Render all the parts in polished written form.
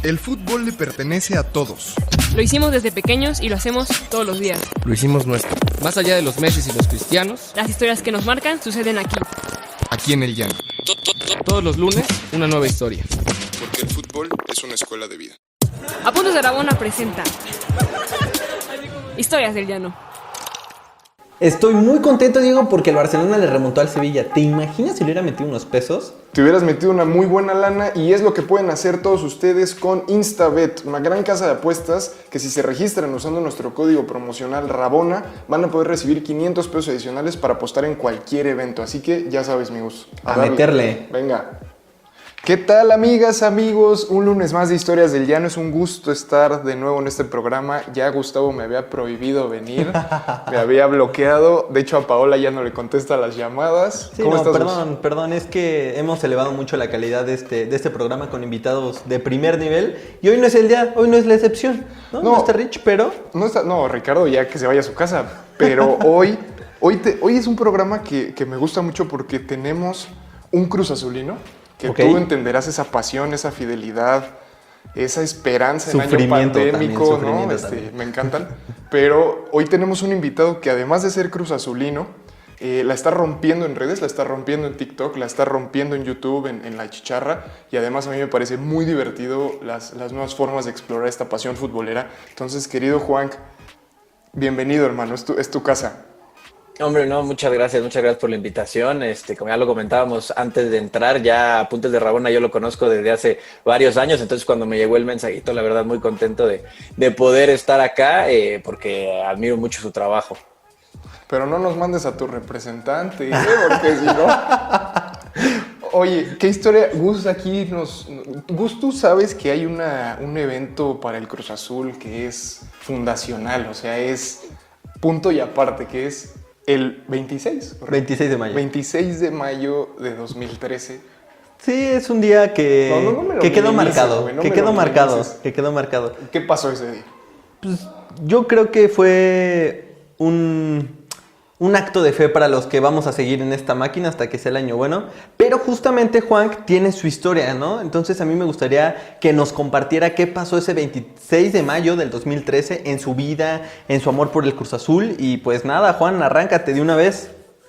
El fútbol le pertenece a todos. Lo hicimos desde pequeños y lo hacemos todos los días. Lo hicimos nuestro. Más allá de los Messi y los Cristianos, Las historias que nos marcan suceden aquí. Aquí en el llano. todos los lunes, una nueva historia. Porque el fútbol es una escuela de vida. Apuntes de Rabona presenta Historias del Llano. Estoy muy contento, Diego, porque el Barcelona le remontó al Sevilla. ¿Te imaginas si le hubiera metido unos pesos? Te hubieras metido una muy buena lana y es lo que pueden hacer todos ustedes con Instabet, una gran casa de apuestas que si se registran usando nuestro código promocional Rabona van a poder recibir 500 pesos adicionales para apostar en cualquier evento. Así que ya sabes, amigos. A meterle. Venga. ¿Qué tal, amigas, amigos? Un lunes más de Historias del Llano. Es un gusto estar de nuevo en este programa. Ya Gustavo me había prohibido venir, me había bloqueado. De hecho, a Paola ya no le contesta las llamadas. Sí, ¿Cómo no, estás? perdón, es que hemos elevado mucho la calidad de este programa con invitados de primer nivel y hoy no es el día, hoy no es la excepción, ¿no? No está Rich, pero... No, Ricardo, ya que se vaya a su casa. Pero hoy es un programa que me gusta mucho porque tenemos un Cruz Azulino. Que Ok. tú entenderás esa pasión, esa fidelidad, esa esperanza en año Sufrimiento pandémico, también, ¿no? sufrimiento también. Me encantan. Pero hoy tenemos un invitado que además de ser Cruz Azulino, la está rompiendo en redes, la está rompiendo en TikTok, la está rompiendo en YouTube, en La Chicharra. Y además a mí me parece muy divertido las nuevas formas de explorar esta pasión futbolera. Entonces, querido Juan, bienvenido, hermano, es tu casa. Hombre, no, muchas gracias por la invitación. Como ya lo comentábamos antes de entrar, ya Apuntes de Rabona yo lo conozco desde hace varios años, entonces cuando me llegó el mensajito, la verdad muy contento de poder estar acá, porque admiro mucho su trabajo. Pero no nos mandes a tu representante, porque si no... Oye, ¿qué historia? Gus, tú sabes que hay un evento para el Cruz Azul que es fundacional, o sea, es punto y aparte, que es el 26. ¿Correcto? 26 de mayo. 26 de mayo de 2013. Sí, es un día que, No me lo que quedó minimices, marcado, güey, no que me quedó lo marcado, minimices. que quedó marcado. ¿Qué pasó ese día? Pues yo creo que fue un acto de fe para los que vamos a seguir en esta máquina hasta que sea el año bueno. Pero justamente Juan tiene su historia, ¿no? Entonces a mí me gustaría que nos compartiera qué pasó ese 26 de mayo del 2013 en su vida, en su amor por el Cruz Azul. Y pues nada, Juan, arráncate de una vez.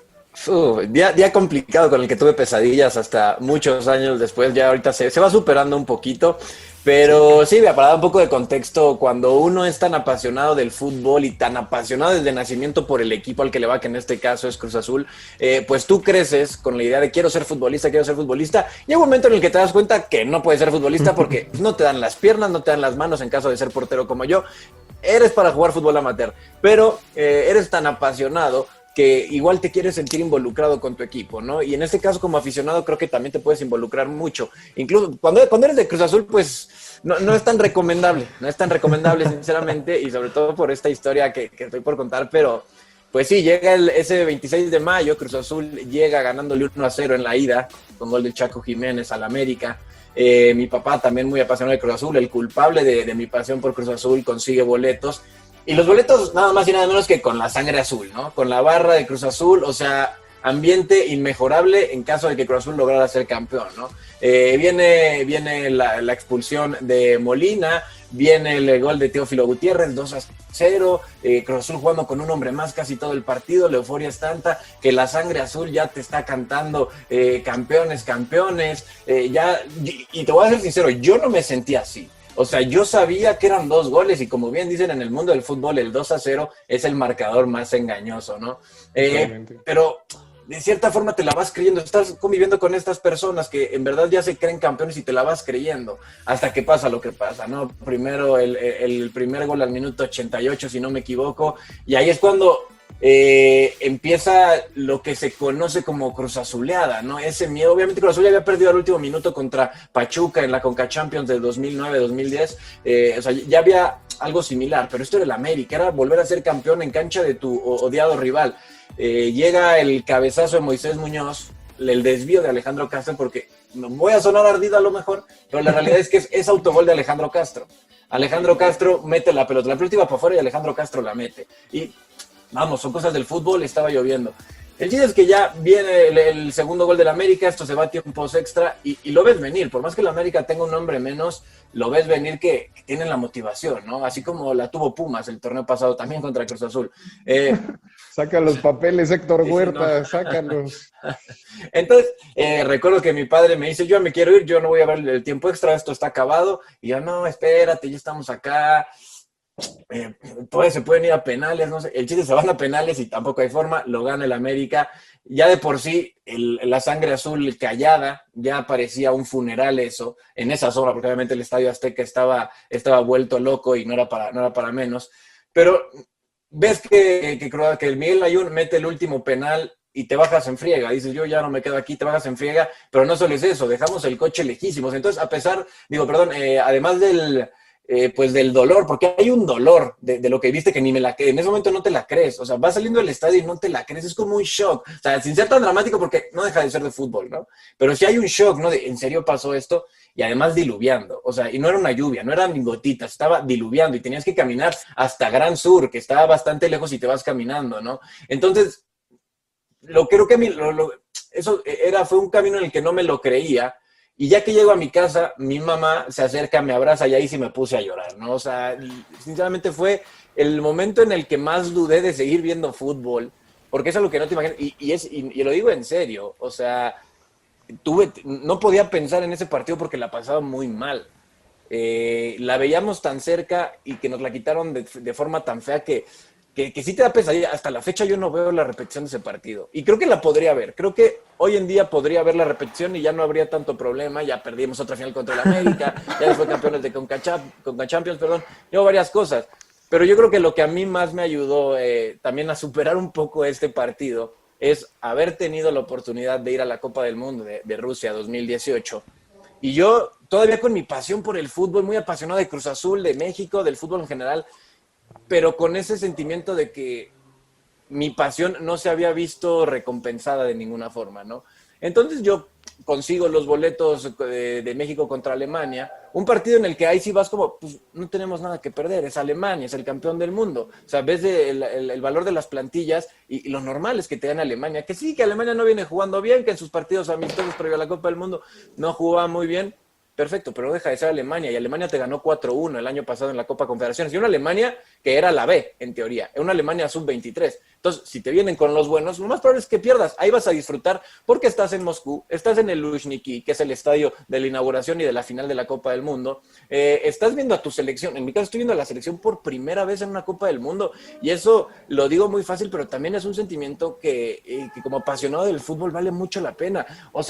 Día complicado con el que tuve pesadillas hasta muchos años después, ya ahorita se va superando un poquito, pero sí, para dar un poco de contexto, cuando uno es tan apasionado del fútbol y tan apasionado desde nacimiento por el equipo al que le va, que en este caso es Cruz Azul, pues tú creces con la idea de quiero ser futbolista, llega un momento en el que te das cuenta que no puedes ser futbolista porque no te dan las piernas, no te dan las manos en caso de ser portero como yo, eres para jugar fútbol amateur, pero eres tan apasionado que igual te quieres sentir involucrado con tu equipo, ¿no? Y en este caso, como aficionado, creo que también te puedes involucrar mucho. Incluso cuando eres de Cruz Azul, pues no es tan recomendable, sinceramente, y sobre todo por esta historia que estoy por contar, pero pues sí, llega ese 26 de mayo, Cruz Azul llega ganándole 1-0 en la ida, con gol del Chaco Jiménez al América. Mi papá, también muy apasionado de Cruz Azul, el culpable de mi pasión por Cruz Azul, consigue boletos. Y los boletos nada más y nada menos que con la sangre azul, ¿no? Con la barra de Cruz Azul, o sea, ambiente inmejorable en caso de que Cruz Azul lograra ser campeón, ¿no? Viene la expulsión de Molina, viene el gol de Teófilo Gutiérrez, 2-0, Cruz Azul jugando con un hombre más casi todo el partido, la euforia es tanta que la sangre azul ya te está cantando campeones, y te voy a ser sincero, yo no me sentí así. O sea, yo sabía que eran 2 goles y como bien dicen en el mundo del fútbol, el 2-0 es el marcador más engañoso, ¿no? Pero de cierta forma te la vas creyendo, estás conviviendo con estas personas que en verdad ya se creen campeones y te la vas creyendo hasta que pasa lo que pasa, ¿no? Primero el primer gol al minuto 88, si no me equivoco, y ahí es cuando empieza lo que se conoce como Cruz Azuleada, ¿no? Ese miedo, obviamente Cruz Azul ya había perdido al último minuto contra Pachuca en la Conca Champions de 2009-2010, o sea, ya había algo similar, pero esto era el América, era volver a ser campeón en cancha de tu odiado rival. Llega el cabezazo de Moisés Muñoz, el desvío de Alejandro Castro, porque voy a sonar ardido a lo mejor, pero la realidad es que es autogol de Alejandro Castro. Alejandro Castro mete la pelota iba para afuera y Alejandro Castro la mete. Y vamos, son cosas del fútbol, estaba lloviendo. El chiste es que ya viene el segundo gol del América, esto se va a tiempos extra y lo ves venir, por más que el América tenga un hombre menos, lo ves venir que tienen la motivación, ¿no? Así como la tuvo Pumas el torneo pasado también contra Cruz Azul. Saca los papeles, Héctor Sí, Huerta, no. sácalos. Entonces, recuerdo que mi padre me dice, yo me quiero ir, yo no voy a ver el tiempo extra, esto está acabado. Y yo, no, espérate, ya estamos acá. Todavía se pueden ir a penales, no sé. El chiste se van a penales y tampoco hay forma, lo gana el América. Ya de por sí, la sangre azul callada, ya parecía un funeral eso, en esa zona, porque obviamente el Estadio Azteca estaba vuelto loco y no era para menos. Pero ves que el Miguel Layún mete el último penal y te bajas en friega. Dices, yo ya no me quedo aquí, te bajas en friega, pero no solo es eso, dejamos el coche lejísimos. Entonces, además del dolor, porque hay un dolor de lo que viste que en ese momento no te la crees. O sea, vas saliendo del estadio y no te la crees, es como un shock. O sea, sin ser tan dramático, porque no deja de ser de fútbol, ¿no? Pero sí hay un shock, ¿no? ¿En serio pasó esto? Y además diluviando. O sea, y no era una lluvia, no eran gotitas, estaba diluviando y tenías que caminar hasta Gran Sur, que estaba bastante lejos y te vas caminando, ¿no? Entonces, creo que a mí, fue un camino en el que no me lo creía. Y ya que llego a mi casa, mi mamá se acerca, me abraza y ahí sí me puse a llorar, ¿no? O sea, sinceramente fue el momento en el que más dudé de seguir viendo fútbol, porque es algo que no te imaginas, y lo digo en serio, o sea, no podía pensar en ese partido porque la pasaba muy mal. La veíamos tan cerca y que nos la quitaron de forma tan fea que sí te da pesadilla. Hasta la fecha yo no veo la repetición de ese partido. Y creo que la podría ver. Creo que hoy en día podría ver la repetición y ya no habría tanto problema. Ya perdimos otra final contra el América, ya fue campeones de Conca Champions, llevo varias cosas. Pero yo creo que lo que a mí más me ayudó también a superar un poco este partido es haber tenido la oportunidad de ir a la Copa del Mundo de Rusia 2018. Y yo, todavía con mi pasión por el fútbol, muy apasionado de Cruz Azul, de México, del fútbol en general, pero con ese sentimiento de que mi pasión no se había visto recompensada de ninguna forma, ¿no? Entonces yo consigo los boletos de México contra Alemania, un partido en el que ahí sí vas como, pues no tenemos nada que perder, es Alemania, es el campeón del mundo. O sea, ves el valor de las plantillas y lo normal es que te dan Alemania, que sí, que Alemania no viene jugando bien, que en sus partidos amistosos previo a la Copa del Mundo no jugaba muy bien. Perfecto, pero no deja de ser Alemania, y Alemania te ganó 4-1 el año pasado en la Copa Confederaciones, y una Alemania que era la B, en teoría, una Alemania sub-23. Entonces, si te vienen con los buenos, lo más probable es que pierdas. Ahí vas a disfrutar porque estás en Moscú, estás en el Luzhniki, que es el estadio de la inauguración y de la final de la Copa del Mundo. Estás viendo a tu selección, en mi caso estoy viendo a la selección por primera vez en una Copa del Mundo, y eso lo digo muy fácil, pero también es un sentimiento que como apasionado del fútbol vale mucho la pena.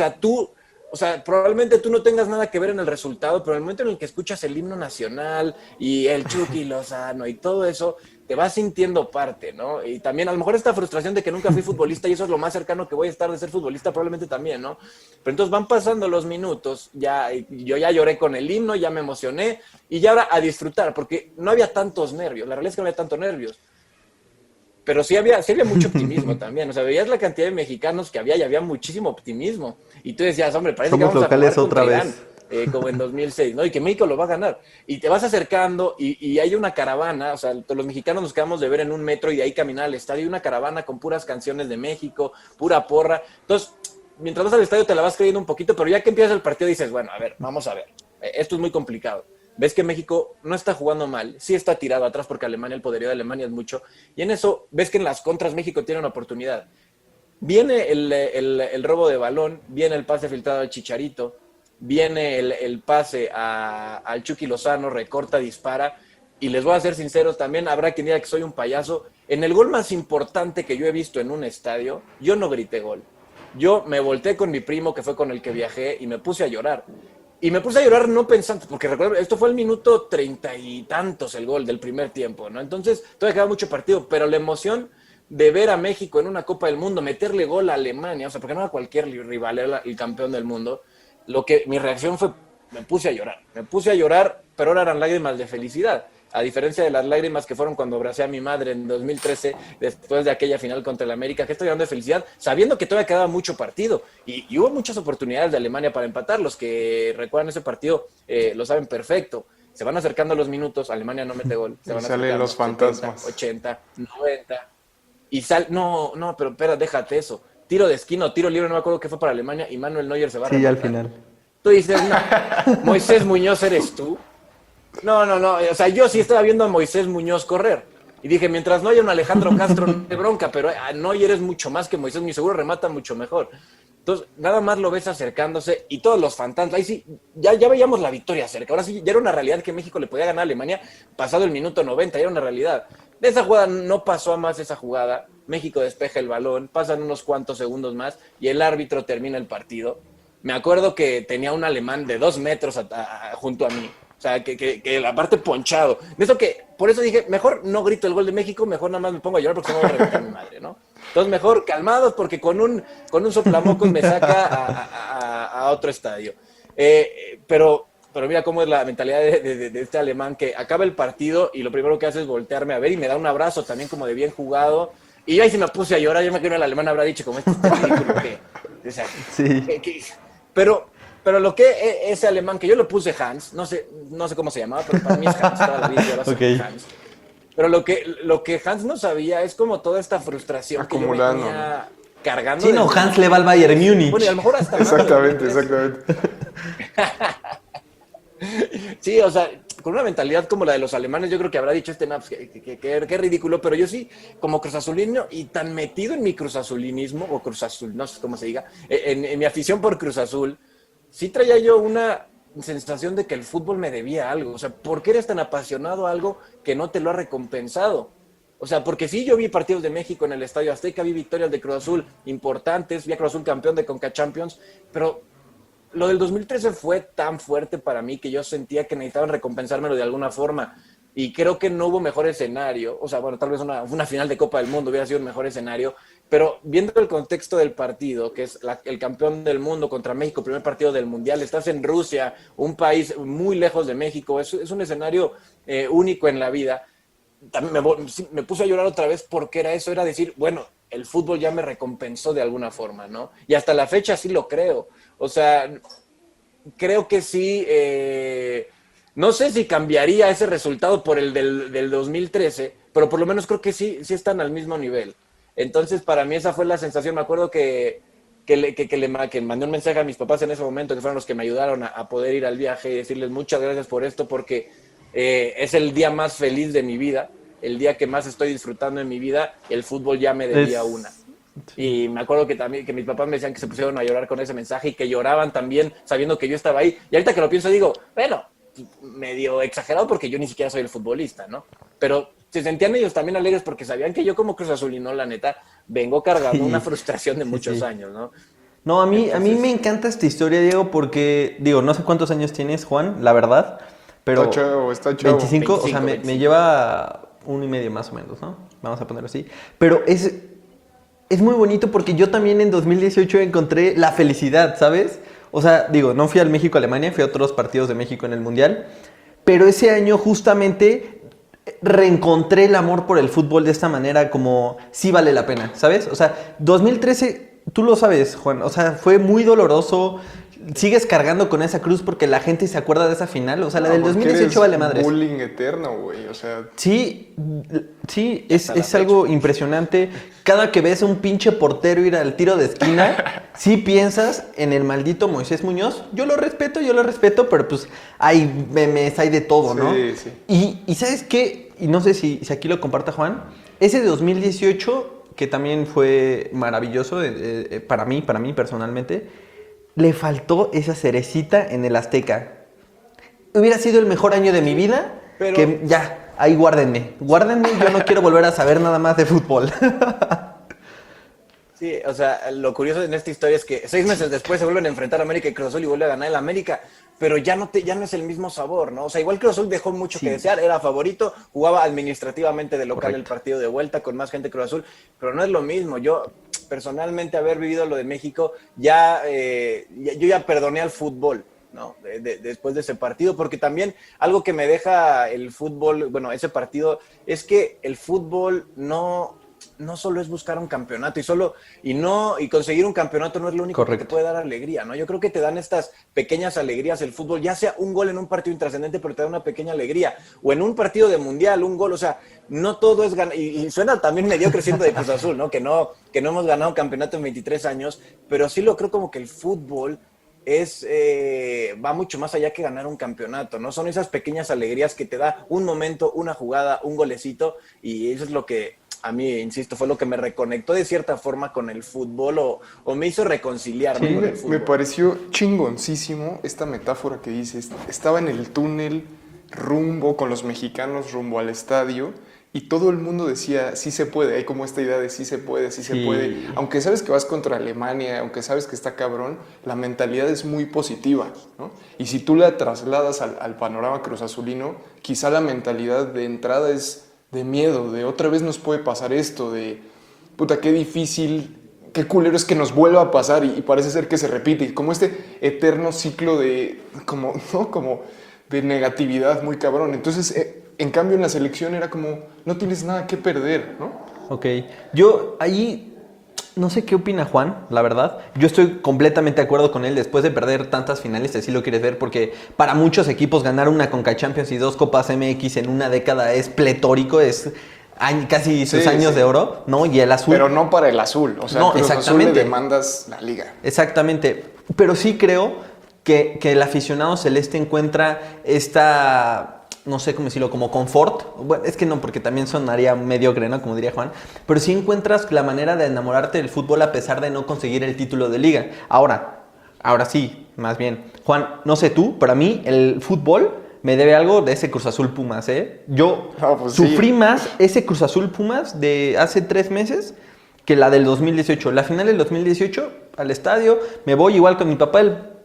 O sea, probablemente tú no tengas nada que ver en el resultado, pero en el momento en el que escuchas el himno nacional y el Chucky Lozano y todo eso, te vas sintiendo parte, ¿no? Y también a lo mejor esta frustración de que nunca fui futbolista, y eso es lo más cercano que voy a estar de ser futbolista, probablemente también, ¿no? Pero entonces van pasando los minutos, yo ya lloré con el himno, ya me emocioné, y ya ahora a disfrutar, porque no había tantos nervios, la realidad es que no había tantos nervios. Pero sí había mucho optimismo también. O sea, veías la cantidad de mexicanos que había y había muchísimo optimismo. Y tú decías, hombre, parece Somos que vamos locales a jugar otra contra vez. Irán, como en 2006, ¿no? Y que México lo va a ganar. Y te vas acercando y hay una caravana, o sea, los mexicanos nos quedamos de ver en un metro y de ahí caminar al estadio, y una caravana con puras canciones de México, pura porra. Entonces, mientras vas al estadio te la vas creyendo un poquito, pero ya que empiezas el partido dices, bueno, a ver, vamos a ver. Esto es muy complicado. Ves que México no está jugando mal, sí está tirado atrás porque Alemania, el poderío de Alemania es mucho, y en eso ves que en las contras México tiene una oportunidad. Viene el robo de balón, viene el pase filtrado al Chicharito, viene el pase al Chucky Lozano, recorta, dispara, y les voy a ser sinceros, también habrá quien diga que soy un payaso. En el gol más importante que yo he visto en un estadio, yo no grité gol. Yo me volteé con mi primo, que fue con el que viajé, y me puse a llorar. Y me puse a llorar no pensando, porque recuerdo, esto fue el minuto 30 y tantos el gol del primer tiempo, ¿no? Entonces, todavía quedaba mucho partido, pero la emoción de ver a México en una Copa del Mundo, meterle gol a Alemania, o sea, porque no era cualquier rival, era el campeón del mundo, mi reacción fue, me puse a llorar, pero ahora eran lágrimas de felicidad. A diferencia de las lágrimas que fueron cuando abracé a mi madre en 2013, después de aquella final contra el América, que estoy llorando de felicidad, sabiendo que todavía quedaba mucho partido. Y hubo muchas oportunidades de Alemania para empatar. Los que recuerdan ese partido lo saben perfecto. Se van acercando los minutos, Alemania no mete gol. Se van Y salen acercando, los fantasmas. 70, 80, 90. No, pero espera, déjate eso. Tiro de esquina o tiro libre, no me acuerdo qué fue para Alemania, y Manuel Neuer se va a Sí, al rematar. final. Tú dices, no, Moisés Muñoz eres tú. No, o sea, yo sí estaba viendo a Moisés Muñoz correr. Y dije, mientras no haya un Alejandro Castro, no hay bronca, pero Neuer es mucho más que Moisés, mi seguro remata mucho mejor. Entonces, nada más lo ves acercándose y todos los fantasmas, ahí sí, ya veíamos la victoria cerca. Ahora sí, ya era una realidad que México le podía ganar a Alemania pasado el minuto 90, ya era una realidad. De esa jugada no pasó a más esa jugada. México despeja el balón, pasan unos cuantos segundos más y el árbitro termina el partido. Me acuerdo que tenía un alemán de 2 metros junto a mí. O sea, que la parte ponchado. De eso por eso dije, mejor no grito el gol de México, mejor nada más me pongo a llorar porque se me va a reventar mi madre, ¿no? Entonces mejor calmados porque con un soplamocos me saca a otro estadio. Pero mira cómo es la mentalidad de este alemán que acaba el partido y lo primero que hace es voltearme a ver y me da un abrazo también como de bien jugado. Y yo ahí sí me puse a llorar, yo me creo que el alemán habrá dicho como este ridículo que, o sea, Sí. pero lo que ese alemán, que yo lo puse Hans, no sé cómo se llamaba, pero para mí es Hans, toda la vida yo lo sé Hans. Pero lo que Hans no sabía es como toda esta frustración Acumulando, que yo venía cargando. Sí, no, Hans le va al Bayern Múnich. Bueno, y a lo mejor hasta más. Exactamente. Sí, o sea, con una mentalidad como la de los alemanes, yo creo que habrá dicho Naps que ridículo, pero yo sí, como cruzazulino y tan metido en mi cruzazulinismo, o Cruz Azul, no sé cómo se diga, en mi afición por Cruz Azul, sí traía yo una sensación de que el fútbol me debía algo. O sea, ¿por qué eres tan apasionado a algo que no te lo ha recompensado? O sea, porque sí, yo vi partidos de México en el Estadio Azteca, vi victorias de Cruz Azul importantes, vi a Cruz Azul campeón de Conca Champions, pero lo del 2013 fue tan fuerte para mí que yo sentía que necesitaban recompensármelo de alguna forma. Y creo que no hubo mejor escenario. O sea, bueno, tal vez una final de Copa del Mundo hubiera sido el mejor escenario. Pero viendo el contexto del partido, que es el campeón del mundo contra México, primer partido del Mundial, estás en Rusia, un país muy lejos de México, es un escenario único en la vida. También me puse a llorar otra vez porque era eso, era decir, bueno, el fútbol ya me recompensó de alguna forma, ¿no? Y hasta la fecha sí lo creo. O sea, creo que sí, no sé si cambiaría ese resultado por el del 2013, pero por lo menos creo que sí están al mismo nivel. Entonces, para mí esa fue la sensación. Me acuerdo que mandé un mensaje a mis papás en ese momento, que fueron los que me ayudaron a poder ir al viaje y decirles muchas gracias por esto, porque es el día más feliz de mi vida, el día que más estoy disfrutando en mi vida. El fútbol ya me debía una. Y me acuerdo que también que mis papás me decían que se pusieron a llorar con ese mensaje y que lloraban también sabiendo que yo estaba ahí. Y ahorita que lo pienso digo, bueno, medio exagerado porque yo ni siquiera soy el futbolista, ¿no? Pero se sentían ellos también alegres porque sabían que yo como Cruz Azulino, la neta, vengo cargando una frustración de muchos años, ¿no? No, a mí me encanta esta historia, Diego, porque, digo, no sé cuántos años tienes, Juan, la verdad, pero... Está chavo. 25, o sea, me lleva 1 y medio más o menos, ¿no? Vamos a ponerlo así. Pero es muy bonito porque yo también en 2018 encontré la felicidad, ¿sabes? O sea, digo, no fui al México-Alemania, fui a otros partidos de México en el Mundial, pero ese año justamente reencontré el amor por el fútbol de esta manera, como sí vale la pena, ¿sabes? O sea, 2013, tú lo sabes, Juan, o sea, fue muy doloroso. Sigues cargando con esa cruz porque la gente se acuerda de esa final. O sea, la del 2018 vale madres. Bullying eterno, güey. O sea... Sí, es algo impresionante. Cada que ves a un pinche portero ir al tiro de esquina, sí piensas en el maldito Moisés Muñoz. Yo lo respeto, pero pues hay memes, hay de todo, ¿no? Sí. Y ¿sabes qué? Y no sé si aquí lo comparta Juan. Ese de 2018, que también fue maravilloso para mí personalmente, le faltó esa cerecita en el Azteca. Hubiera sido el mejor año de mi vida, pero... que ya, ahí guárdenme, yo no quiero volver a saber nada más de fútbol. Sí, o sea, lo curioso en esta historia es que 6 meses después se vuelven a enfrentar a América y Cruz Azul y vuelve a ganar el América, pero ya no es el mismo sabor, ¿no? O sea, igual Cruz Azul dejó mucho que desear, era favorito, jugaba administrativamente de local el partido de vuelta con más gente Cruz Azul, pero no es lo mismo. Yo personalmente, haber vivido lo de México, yo ya perdoné al fútbol, ¿no? Después de ese partido, porque también algo que me deja el fútbol, bueno, ese partido, es que el fútbol no no solo es buscar un campeonato y conseguir un campeonato no es lo único que te puede dar alegría, ¿no? Yo creo que te dan estas pequeñas alegrías el fútbol, ya sea un gol en un partido intrascendente, pero te da una pequeña alegría, o en un partido de mundial, un gol, o sea, no todo es ganar, y suena también mediocre siendo de Cruz Azul, ¿no? Que no hemos ganado un campeonato en 23 años, pero sí lo creo como que el fútbol va mucho más allá que ganar un campeonato, ¿no? Son esas pequeñas alegrías que te da un momento, una jugada, un golecito, y eso es lo que a mí, insisto, fue lo que me reconectó de cierta forma con el fútbol o me hizo reconciliarme con el fútbol. Me pareció chingoncísimo esta metáfora que dices. Estaba en el túnel con los mexicanos rumbo al estadio y todo el mundo decía, sí se puede. Hay como esta idea de sí se puede, sí se puede. Aunque sabes que vas contra Alemania, aunque sabes que está cabrón, la mentalidad es muy positiva, ¿no? Y si tú la trasladas al panorama cruzazulino, quizá la mentalidad de entrada es de miedo, de otra vez nos puede pasar esto, de puta, qué difícil, qué culero es que nos vuelva a pasar y parece ser que se repite, y como este eterno ciclo de, como de negatividad muy cabrón. Entonces, en cambio en la selección era como, no tienes nada que perder, ¿no? Ok, yo ahí no sé qué opina Juan, la verdad. Yo estoy completamente de acuerdo con él después de perder tantas finales, así lo quieres ver, porque para muchos equipos ganar una Conca Champions y 2 Copas MX en una década es pletórico, es casi sus años de oro, ¿no? Y el azul. Pero no para el azul, o sea, no, Cruz Azul le demandas la liga. Exactamente, pero sí creo que el aficionado celeste encuentra esta, no sé cómo decirlo, como confort. Bueno, es que no, porque también sonaría mediocre, ¿no? Como diría Juan. Pero sí encuentras la manera de enamorarte del fútbol a pesar de no conseguir el título de liga. Ahora sí, más bien. Juan, no sé tú, para mí el fútbol me debe algo de ese Cruz Azul Pumas, ¿eh? Yo sufrí más ese Cruz Azul Pumas de hace 3 meses que la del 2018. La final del 2018, al estadio, me voy igual con mi papá,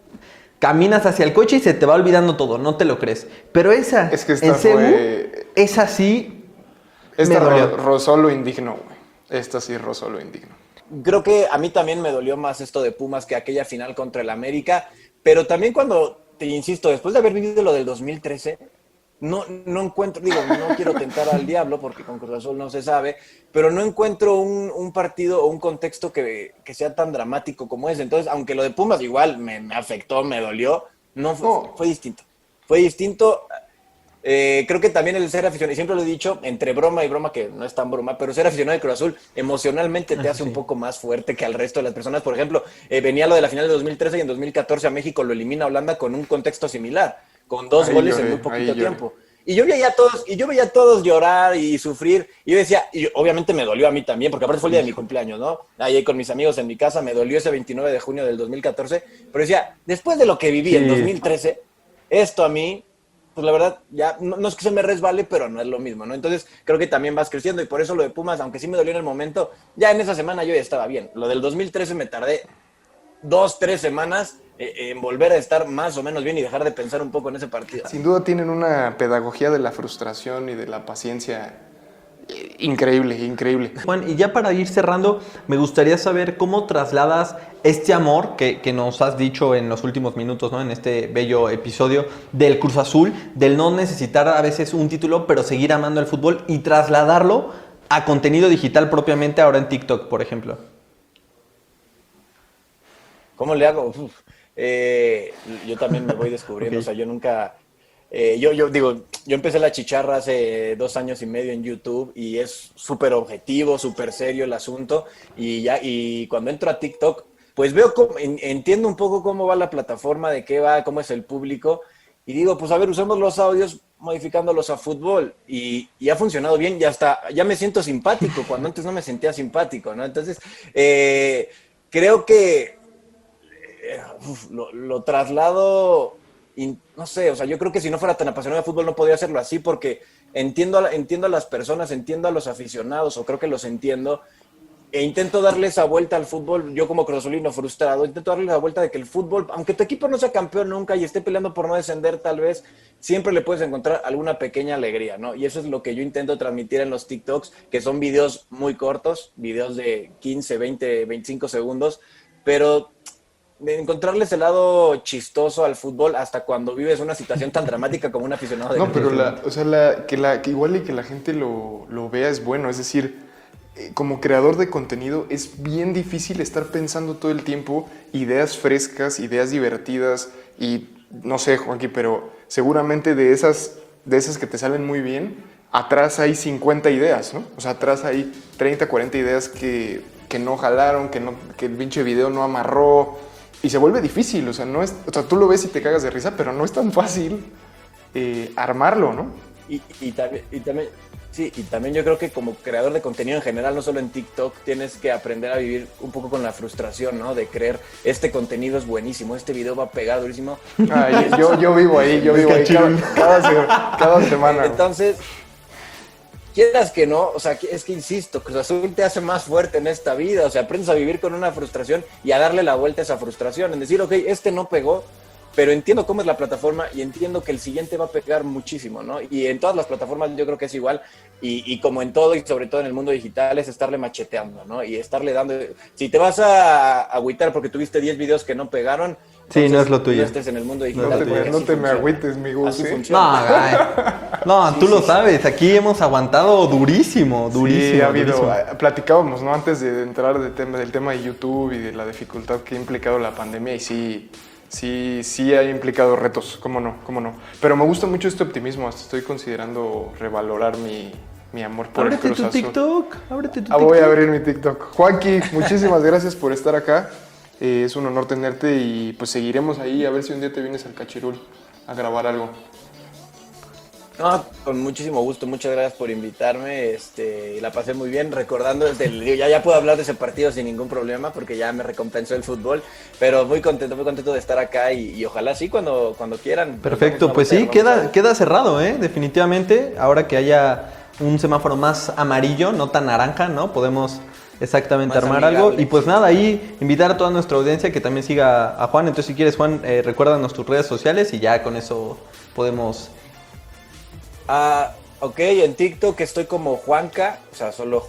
caminas hacia el coche y se te va olvidando todo, no te lo crees. Pero esa, es que en Cebu, esa sí me dolió. Rozó lo indigno, güey. Esta sí rozó lo indigno. Creo que a mí también me dolió más esto de Pumas que aquella final contra el América, pero también cuando, te insisto, después de haber vivido lo del 2013, no encuentro, no quiero tentar al diablo porque con Cruz Azul no se sabe, pero no encuentro un partido o un contexto que sea tan dramático como ese. Entonces, aunque lo de Pumas igual me afectó, me dolió, fue distinto. Fue distinto. Creo que también el ser aficionado, y siempre lo he dicho, entre broma y broma, que no es tan broma, pero ser aficionado de Cruz Azul emocionalmente te hace un poco más fuerte que al resto de las personas. Por ejemplo, venía lo de la final de 2013 y en 2014 a México lo elimina Holanda con un contexto similar, con 2 goles en muy poquito tiempo. Y yo veía a todos llorar y sufrir, y yo decía, y obviamente me dolió a mí también, porque aparte fue el día de mi cumpleaños, ¿no? Ahí con mis amigos en mi casa, me dolió ese 29 de junio del 2014, pero decía, después de lo que viví en 2013, esto a mí, pues la verdad, ya no es que se me resbale, pero no es lo mismo, ¿no? Entonces creo que también vas creciendo, y por eso lo de Pumas, aunque sí me dolió en el momento, ya en esa semana yo ya estaba bien. Lo del 2013 me tardé 2-3 semanas en volver a estar más o menos bien y dejar de pensar un poco en ese partido. Sin duda tienen una pedagogía de la frustración y de la paciencia increíble. Juan, y ya para ir cerrando, me gustaría saber cómo trasladas este amor que nos has dicho en los últimos minutos, ¿no? En este bello episodio del Cruz Azul, del no necesitar a veces un título, pero seguir amando el fútbol y trasladarlo a contenido digital propiamente ahora en TikTok, por ejemplo. ¿Cómo le hago? Yo también me voy descubriendo, okay. O sea, yo nunca... yo empecé la chicharra hace 2 años y medio en YouTube y es súper objetivo, súper serio el asunto, y cuando entro a TikTok, pues entiendo un poco cómo va la plataforma, de qué va, cómo es el público, y digo, pues a ver, usemos los audios modificándolos a fútbol, y ha funcionado bien, ya me siento simpático, cuando antes no me sentía simpático, ¿no? Entonces, creo que lo traslado, y no sé, o sea, yo creo que si no fuera tan apasionado de fútbol no podría hacerlo así, porque entiendo a las personas, entiendo a los aficionados, o creo que los entiendo, e intento darle esa vuelta al fútbol. Yo como cruzazulino frustrado, intento darle la vuelta de que el fútbol, aunque tu equipo no sea campeón nunca y esté peleando por no descender tal vez, siempre le puedes encontrar alguna pequeña alegría, ¿no? Y eso es lo que yo intento transmitir en los TikToks, que son videos muy cortos, videos de 15, 20, 25 segundos, pero de encontrarles el lado chistoso al fútbol hasta cuando vives una situación tan dramática como un aficionado de No, pero que igual y que la gente lo vea es bueno, es decir, como creador de contenido es bien difícil estar pensando todo el tiempo ideas frescas, ideas divertidas y no sé, Juanqui, pero seguramente de esas que te salen muy bien, atrás hay 50 ideas, ¿no? O sea, atrás hay 30, 40 ideas que no jalaron, que el pinche video no amarró y se vuelve difícil, o sea, tú lo ves y te cagas de risa, pero no es tan fácil armarlo, ¿no? Y también, sí, y también yo creo que como creador de contenido en general, no solo en TikTok, tienes que aprender a vivir un poco con la frustración, ¿no? De creer, este contenido es buenísimo, este video va a pegar durísimo. Yo vivo ahí cada semana. Entonces, quieras que no, o sea, es que insisto, Cruz Azul te hace más fuerte en esta vida, o sea, aprendes a vivir con una frustración y a darle la vuelta a esa frustración, en decir, ok, este no pegó, pero entiendo cómo es la plataforma y entiendo que el siguiente va a pegar muchísimo, ¿no? Y en todas las plataformas yo creo que es igual, y como en todo y sobre todo en el mundo digital es estarle macheteando, ¿no? Y estarle dando, si te vas a agüitar porque tuviste 10 videos que no pegaron, sí, no es lo tuyo. No estés en el mundo digital. No te me agüites, mi Gus. Así funciona. No, tú lo sabes, aquí hemos aguantado durísimo. Sí, ha habido, durísimo. platicábamos, ¿no? Antes de entrar del tema de YouTube y de la dificultad que ha implicado la pandemia, y sí ha implicado retos, cómo no. Pero me gusta mucho este optimismo, hasta estoy considerando revalorar mi amor por el Cruz Azul. Ábrete tu TikTok. Voy a abrir mi TikTok. Juanqui, muchísimas gracias por estar acá. Es un honor tenerte y pues seguiremos ahí a ver si un día te vienes al Cachirul a grabar algo. No, con muchísimo gusto, muchas gracias por invitarme, la pasé muy bien, recordando ya puedo hablar de ese partido sin ningún problema porque ya me recompensó el fútbol, pero muy contento de estar acá y ojalá sí cuando quieran. Perfecto, pues sí, queda cerrado, definitivamente, ahora que haya un semáforo más amarillo, no tan naranja, ¿no? Podemos exactamente más armar amigable. Algo y pues nada, ahí invitar a toda nuestra audiencia que también siga a Juan, entonces si quieres Juan, recuérdanos tus redes sociales y ya con eso podemos... Ok, en TikTok estoy como Juanca, o sea, solo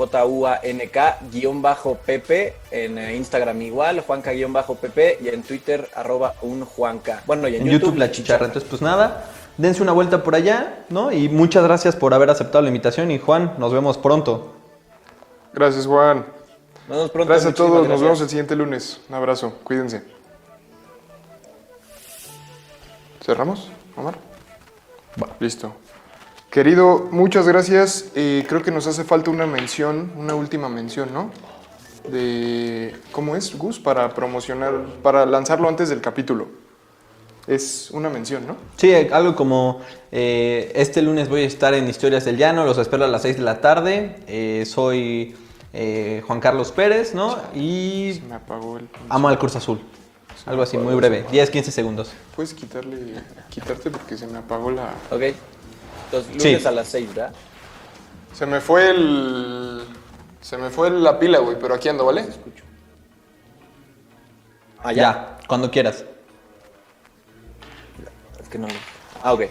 JUANK_PP, en Instagram igual, Juanca_PP, y en Twitter, @unjuanca. Bueno, y en YouTube La Chicharra. Entonces, pues nada, dense una vuelta por allá, ¿no? Y muchas gracias por haber aceptado la invitación, y Juan, nos vemos pronto. Gracias, Juan. Nos vemos pronto. Gracias a todos, nos vemos el siguiente lunes. Un abrazo, cuídense. ¿Cerramos, Omar? Bueno. Listo. Querido, muchas gracias. Creo que nos hace falta una última mención, ¿no? De ¿cómo es, Gus? Para promocionar, para lanzarlo antes del capítulo. Es una mención, ¿no? Sí, algo como este lunes voy a estar en Historias del Llano, los espero a las 6 de la tarde. Soy Juan Carlos Pérez, ¿no? Y Se me apagó el... amo al Cruz Azul. Algo así, muy breve, 10-15 segundos. Puedes quitarte porque se me apagó la... Ok. Entonces, lunes a las 6, ¿verdad? Se me fue la pila, güey, pero aquí ando, ¿vale? Escucho. Ya, cuando quieras. Es que no. Ok.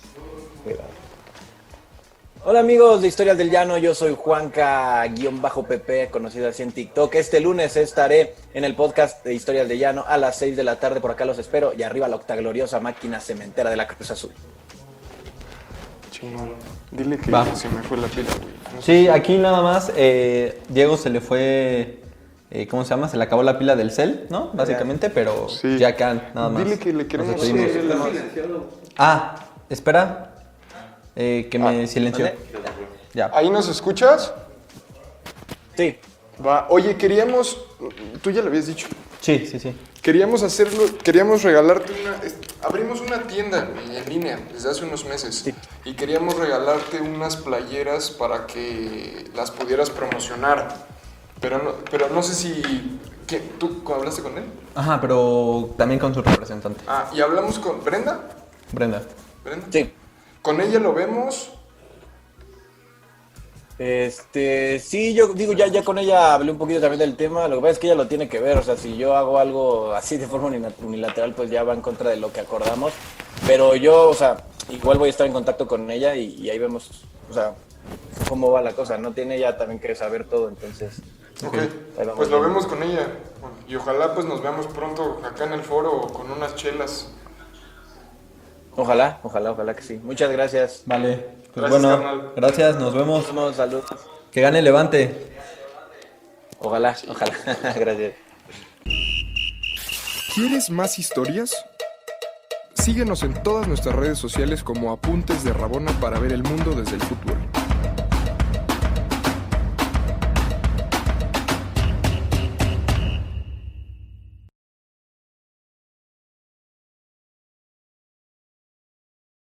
Hola amigos de Historias del Llano, yo soy Juanca_PP, conocido así en TikTok. Este lunes estaré en el podcast de Historias del Llano a las 6 de la tarde, por acá los espero. Y arriba la octagloriosa máquina cementera de la Cruz Azul. Chingón. Dile que se me fue la pila, güey. No Sí, aquí nada más, Diego se le fue, ¿cómo se llama? Se le acabó la pila del cel, ¿no? Básicamente, pero Sí. ya acá nada más. Dile que le queremos Nos despedimos. Espera, que me silenció. ¿Vale? Ya. ¿Ahí nos escuchas? Sí. Va. Oye, tú ya lo habías dicho. Sí. Queríamos regalarte abrimos una tienda en línea desde hace unos meses. Sí. Y queríamos regalarte unas playeras para que las pudieras promocionar. Pero no sé si... ¿Tú hablaste con él? Ajá, pero también con su representante. Y hablamos con Brenda. Brenda. Sí. Con ella lo vemos. Sí, yo digo, ya con ella hablé un poquito también del tema. Lo que pasa es que ella lo tiene que ver, o sea, si yo hago algo así de forma unilateral, pues ya va en contra de lo que acordamos. Pero yo, o sea, igual voy a estar en contacto con ella y ahí vemos, o sea, cómo va la cosa. No tiene ella también que saber todo, entonces. Ok, pues lo vemos con ella. Bueno, y ojalá pues nos veamos pronto acá en el foro con unas chelas. Ojalá que sí. Muchas gracias. Vale. Pues Gracias, bueno, carnal. gracias, nos vemos. Saludos. Que gane Levante. Ojalá, ojalá. Gracias. ¿Quieres más historias? Síguenos en todas nuestras redes sociales como Apuntes de Rabona para ver el mundo desde el fútbol.